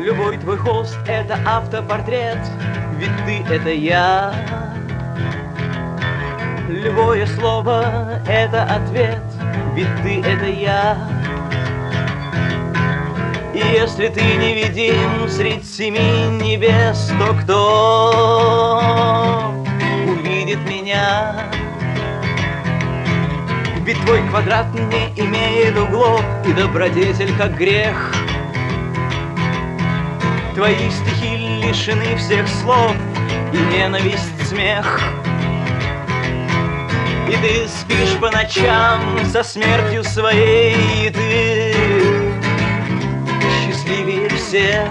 Любой твой холст — это автопортрет, ведь ты — это я. Любое слово — это ответ, ведь ты — это я. И если ты невидим средь семи небес, то кто увидит меня? Ведь твой квадрат не имеет углов, и добродетель как грех. Твои стихи лишены всех слов, и ненависть смех. И ты спишь по ночам со смертью своей, и ты счастливее всех.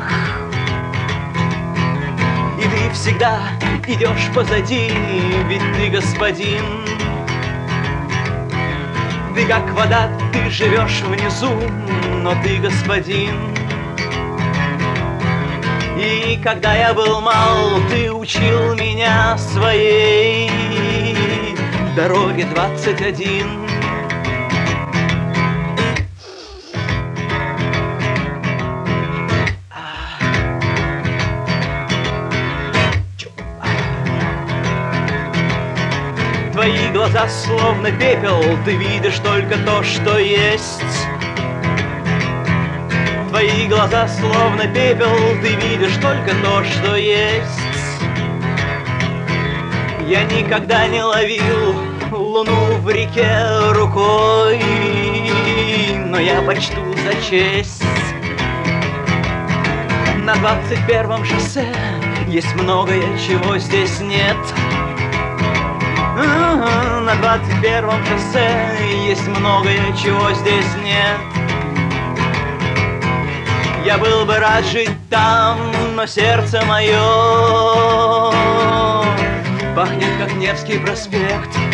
И ты всегда идешь позади, ведь ты господин. Ты как вода, ты живешь внизу, но ты господин. И когда я был мал, ты учил меня своей дороге 21. Твои глаза словно пепел, ты видишь только то, что есть. Твои глаза словно пепел, ты видишь только то, что есть. Я никогда не ловил луну в реке рукой, но я почту за честь. На 21-м шоссе есть многое, чего здесь нет. На 21-м шоссе есть многое, чего здесь нет. Я был бы рад жить там, но сердце мое пахнет, как Невский проспект.